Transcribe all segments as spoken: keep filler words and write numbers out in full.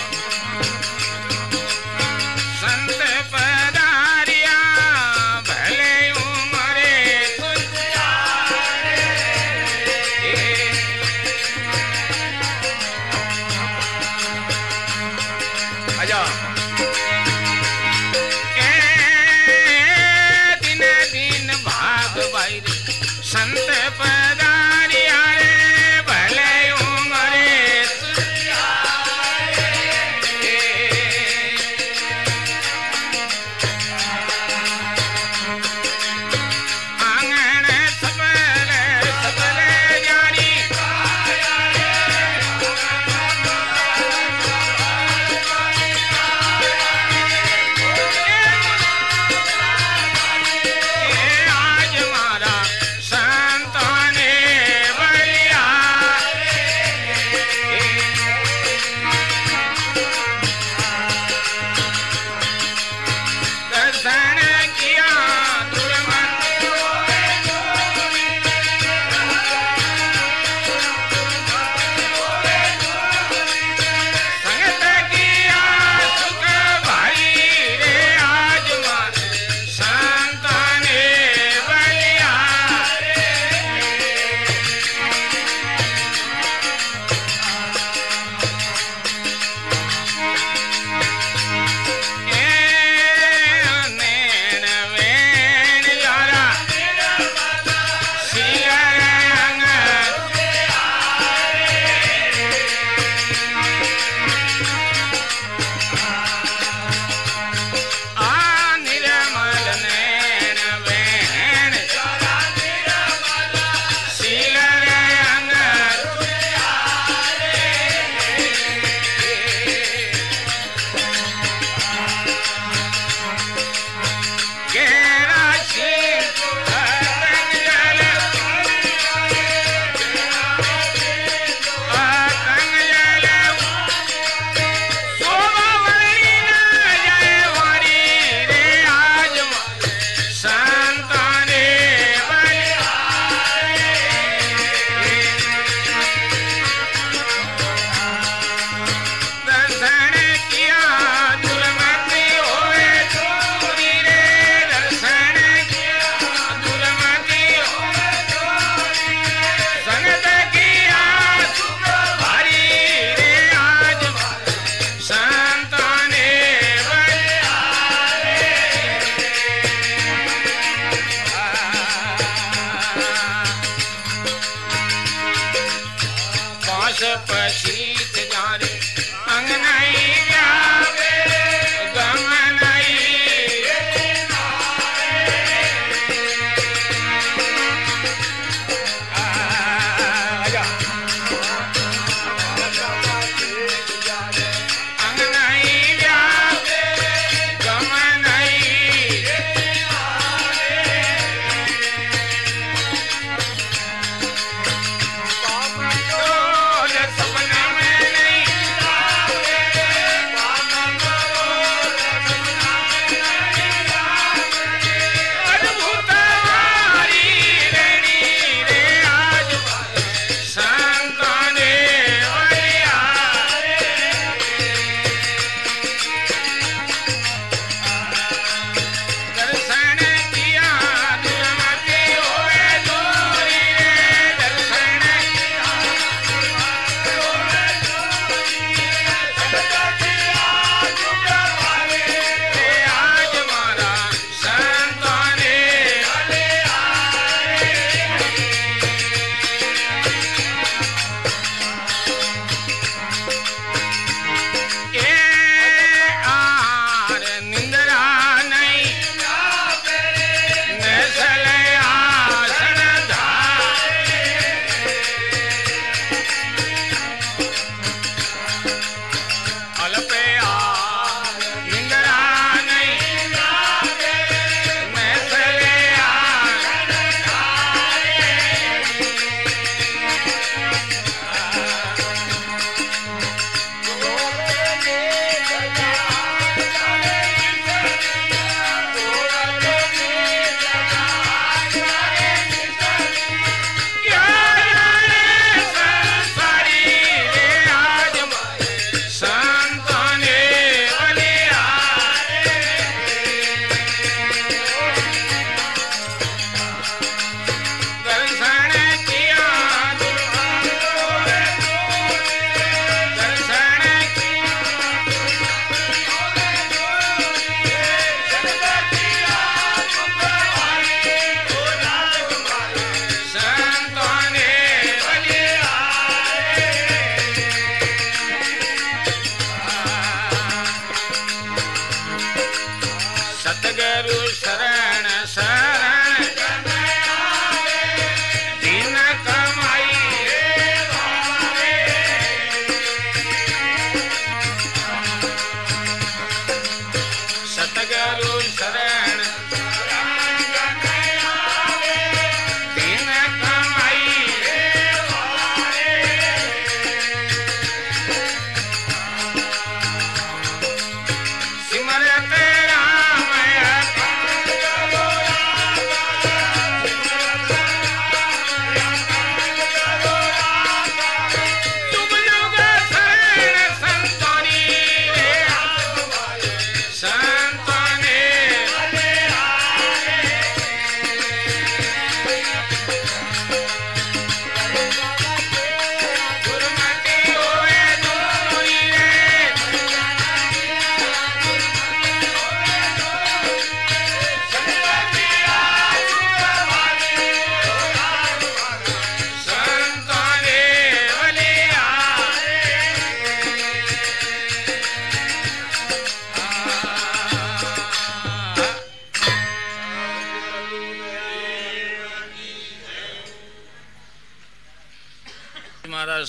शांत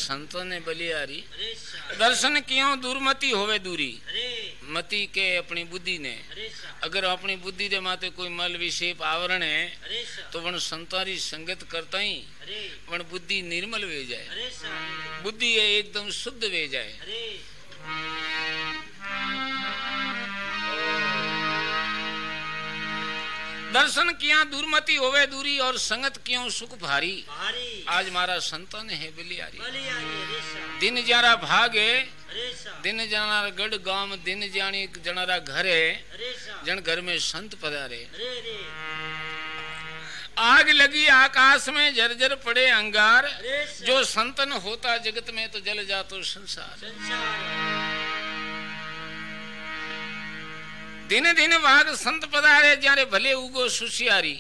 संतों ने बलियारी दर्शन क्यों दुर्मति होवे दूरी मति के अपनी बुद्धि ने अगर अपनी बुद्धि के माते कोई मल विक्षेप आवरण है तो वन संतारी संगत करता ही वन बुद्धि निर्मल वे जाए बुद्धि एकदम शुद्ध वे जाए। दर्शन किया दुर्मति होवे दूरी और संगत क्यों सुख भारी आज मारा संतन है बलियारी दिन जारा भागे दिन जाना गढ़ गांव दिन जानी जनारा घर है जन घर में संत पधारे आग लगी आकाश में जर्जर पड़े अंगार जो संतन होता जगत में तो जल जातो संसार दिन दिन वाग संत पधारे जारे भले उगो सुशियारी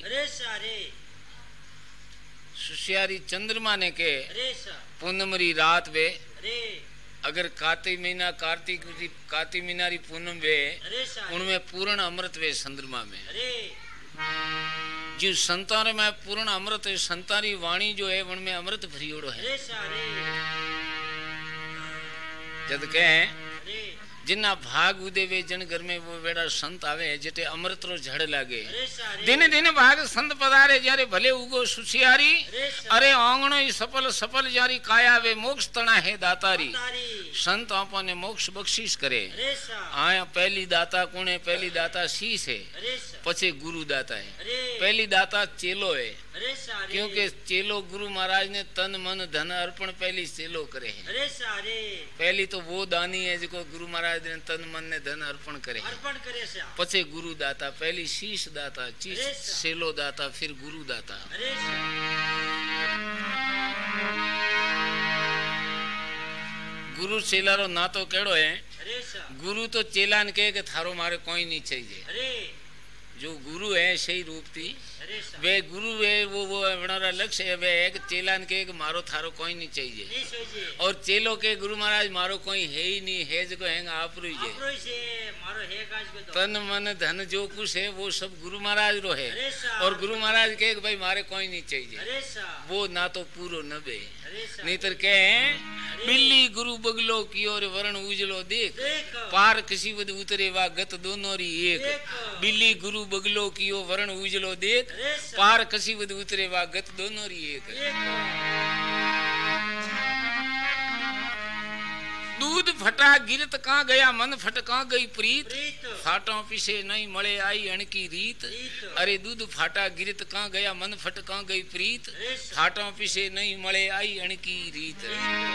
सुशियारी चंद्रमा ने के पूनमरी रात वे अगर कार्तिक महीना कार्तिक कार्तिक महीनारी पूनम वे उनमें पूर्ण अमृत वे चंद्रमा में जो संतान में पूर्ण अमृत है संतारी वाणी जो है उनमें अमृत भरियोड़ो है जद कहे जिन्ना भाग उदे वे जन घर में वो वेड़ा संत आवे जेटे अमृत रो झड़ लागे दिन दिन भाग संत पधारे जारे भले उगो सुशियारी अरे आंगणो ही सफल सफल जारी काया वे मोक्ष तना है दातारी संत आपा ने मोक्ष बख्शीश करे आया पहली दाता कौन है पहली दाता शीश है पछे गुरु दाता है पहली दाता चेलो है क्योंकि चेलो गुरु महाराज ने तन मन धन अर्पण पहली चेलो करे है पहली तो वो दानी है जिको गुरु महाराज ने तन मन ने धन अर्पण करे पछे गुरु दाता पहली शीश दाता चेलो दाता फिर गुरु दाता गुरु चेला रो ना तो केड़ो है गुरु तो चेला ने कहे कि थारो मारे कोई नहीं चाहिए जो गुरु है सही रूप थी वे गुरु वे वो वो हमारा लक्ष्य है वे एक चेला ने के मारो थारो कोई नहीं चाहिए और चेलो के गुरु महाराज मारो कोई है ही नहीं है जो है आप रो तन मन धन जो कुछ है वो सब गुरु महाराज रो है और गुरु महाराज के भाई मारे कोई नहीं चाहिए वो ना तो पूरो न बे नहीं तो कहे बिल्ली गुरु बगलो की और वर्ण उजलो देख पार किसी बद उतरे वा गत दोनों री एक बिल्ली गुरु बगलो की ओ वर्ण उजलो देख पार कसी बद उतरे वा गत दोनों री एक दूध फटा गिरत कहाँ गया मन फट कहाँ गई प्रीत फाटों पीछे नहीं मले आई अणकी रीत अरे दूध फाटा गिरत कहाँ गया मन फट कहाँ गई प्रीत फाटों पीछे नहीं मले आई अणकी रीत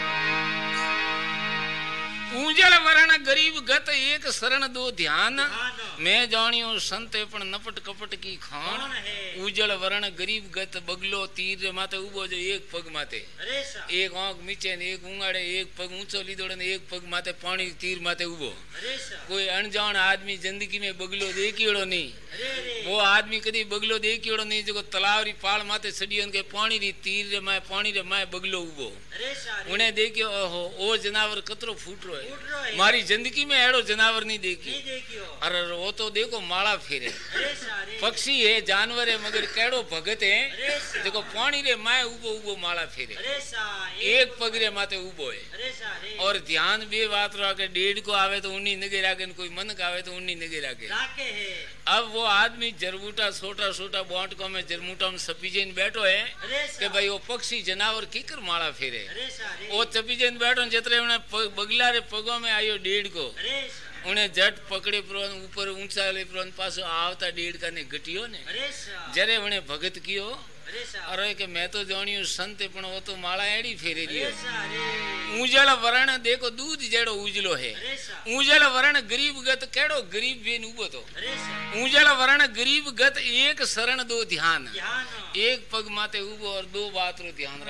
ऊंजल वरण गरीब गत एक शरण दो ध्यान मैं जानियो संत पण नपट कपट की खान उजल वरण गरीब गत बगलो तीर माते उबो जो एक पग माते एक आंख नीचे ने एक उंगाड़े एक पग ऊंचो लीधो ने एक पग माते पानी तीर माते उबो कोई अनजान आदमी जिंदगी में बगलो देखियोड़ो नहीं वो आदमी कदी बगलो देखियोड़ो नहीं जो तालाब री पाल माते सडियन के पानी री तीर रे माए पानी रे माए बगलो उबो उन्हें देखियो ओहो ओ जनावर कतरो फूट रो है मारी जिंदगी में एड़ो जनावर नहीं देखी अरे वो तो देखो माला फेरे पक्षी है जानवर है मगर केड़ो भगत है देखो पानी रे माए उबो उबो माला फेरे एक पगरे माते उबो है और ध्यान बे बात रखे डेढ़ को आवे तो उन्नी नगे राखे कोई मन का आवे तो उन्नी नगे राखे अब वो आदमी जरबूटा छोटा छोटा बोटको में जरमूटा में सपीजेन बैठो है कि भाई वो पक्षी जनावर कीकर माला फेरे वो सपीजेन बैठो जितने बगला रे पगों में आयो डेढ़ को उन्हें जट पकड़े प्रोन ऊपर ऊंचा ले प्रोन पास आवता डेढ़ का ने घटियो ने जरे उन्हें भगत कियो अरे के मैं तो जानियो संत पण वो तो माला एड़ी फेरे रियो ऊंजल वरण देखो दूध जेड़ो उजलो है ऊंजल वरण गरीब गत केड़ो गरीब बेन उबो तो ऊंजल वरण गरीब गत एक शरण दो ध्यान एक पग माते उबो और दो बात रो ध्यान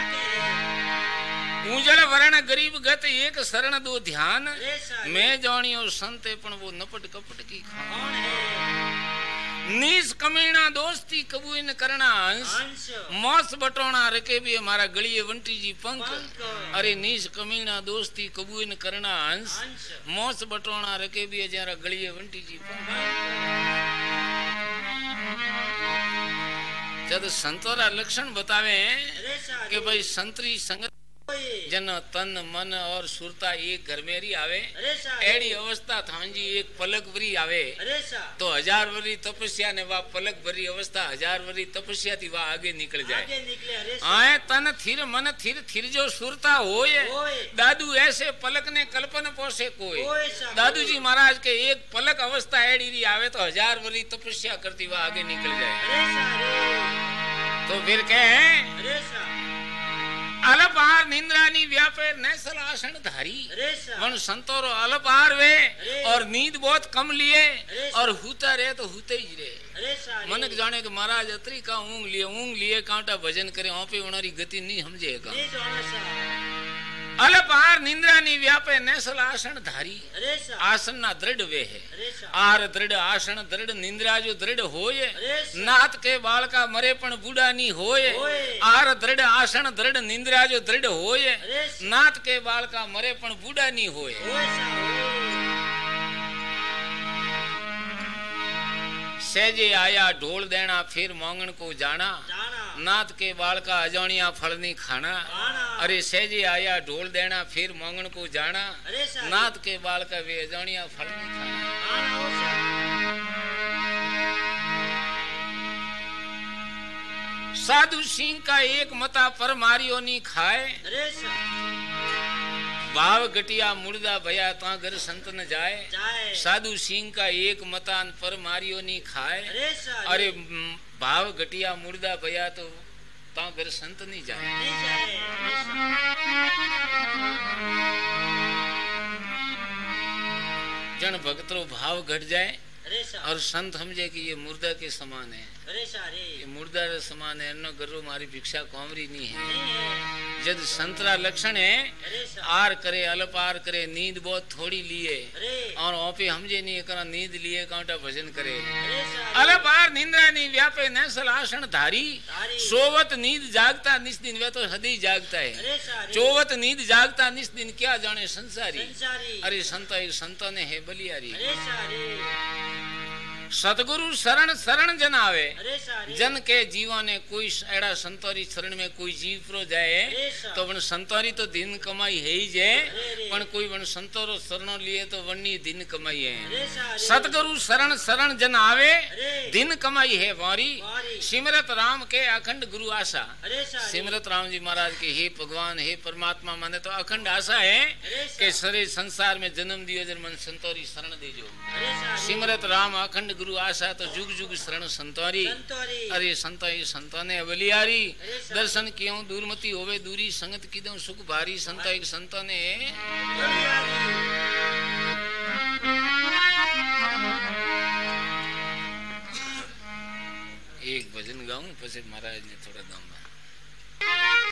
राखो ऊंजल वरण गरीब गत एक शरण दो ध्यान मैं जानियो संत पण वो नपट कपट की खान नीस कमीना दोस्ती कबूल करना अंश मौस बटोना रखे भी हमारा गलिए वंटी जी पंख अरे नीस कमीना दोस्ती कबूल करना अंश मौस बटोना रखे भी जरा गलिए वंटी जी पंख जब संतोरा लक्षण बतावे कि भाई संतरी संगत जन तन मन और सुरता एक घर में री आवे एड़ी अवस्था थांजी एक पलक भरी आवे तो हजार वरी तपस्या ने वा पलक भरी अवस्था हजार वरी तपस्या थी वा आगे निकल जाए। आए तन थिर मन थिर थिर जो सुरता होए दादू ऐसे पलक ने कल्पन पोसे कोई। दादू जी महाराज के एक पलक अवस्था एड़ी री आवे तो हजार वरी तपस्या करती वा आगे निकल जाए। तो फिर कहे अलपार निंद्रानी व्यापे नैसल आसन धारी वन संतोरो अलपार वे और नींद बहुत कम लिए और हुता रहे तो हुते ही रहे। मनक जाने के महाराज अतरी का ऊंग लिए ऊंग लिए कांटा भजन करे ओपे उनारी गति नहीं समझेगा। अलपार निंद्रानी व्यापे नैसल आसन धारी आसन ना दृढ़ वे है आर दृढ़ आसन दृढ़ निंद्रा जो दृढ़ होए नाथ के बाल का मरे पण बूढ़ा नहीं होए आर दृढ़ आसन दृढ़ निंद्रा जो दृढ़ होए नाथ के बाल का मरे पण बूढ़ा नहीं होए। सहजे आया ढोल देना फिर मोंगन को जाना नाथ के बाल का अजानिया फल नहीं खाना। अरे सहजे आया ढोल देना फिर मोंगन को जाना नाथ के बाल का वे अजानिया फल नहीं खाना। साधु सिंह का एक मता पर मारियो नहीं खाए भाव गटिया मुर्दा भया ता घर संत न जाए, जाए। साधु सिंह का एक मतान पर मारियो नहीं खाए अरे भाव गटिया मुर्दा भया तो ता घर संत नहीं जाए, नहीं जाए। जन भक्तों भाव घट जाए और संत समझे कि ये मुर्दा के समान है ये मुर्दा के समान है न गरो मारी भिक्षा कौमरी नहीं है। जब संतरा लक्षण है आर करे अलपार करे नींद बहुत थोड़ी लिए और ओपे हमजे नहीं करा नींद लिए कांटा भजन करे अलपार निंद्रा नहीं व्यापे नैसल आसन धारी सोवत नींद जागता निस दिन वे तो सदी जागता है चौवत नींद जागता निस दिन क्या जाने संसारी। अरे संत एक संतों ने है बलियारी सतगुरु शरण शरण जन आवे जन के जीवा ने कोई एड़ा संतोरी शरण में कोई जीव प्रो जाए तो वन संतोरी तो दिन कमाई है ही जे पण कोई वन संतोरो शरण लिए तो वन्नी दिन कमाई है। सतगुरु शरण शरण जन आवे दिन कमाई है वारी सिमरत राम के अखंड गुरु आशा। सिमरत राम जी महाराज के हे भगवान हे परमात्मा माने तो अखंड आशा है कि सारे संसार में जन्म दियो जन मन संतोरी शरण दीजो। सिमरत राम अखंड गुरु आशा तो जुग जुग शरण संतोरी। अरे संतो संतो ने बलियारी दर्शन क्यों दूरमती होवे दूरी संगत किदो सुख भारी संतो एक संतो ने एक भजन गाऊं પછી महाराज ने थोड़ा गाऊंगा।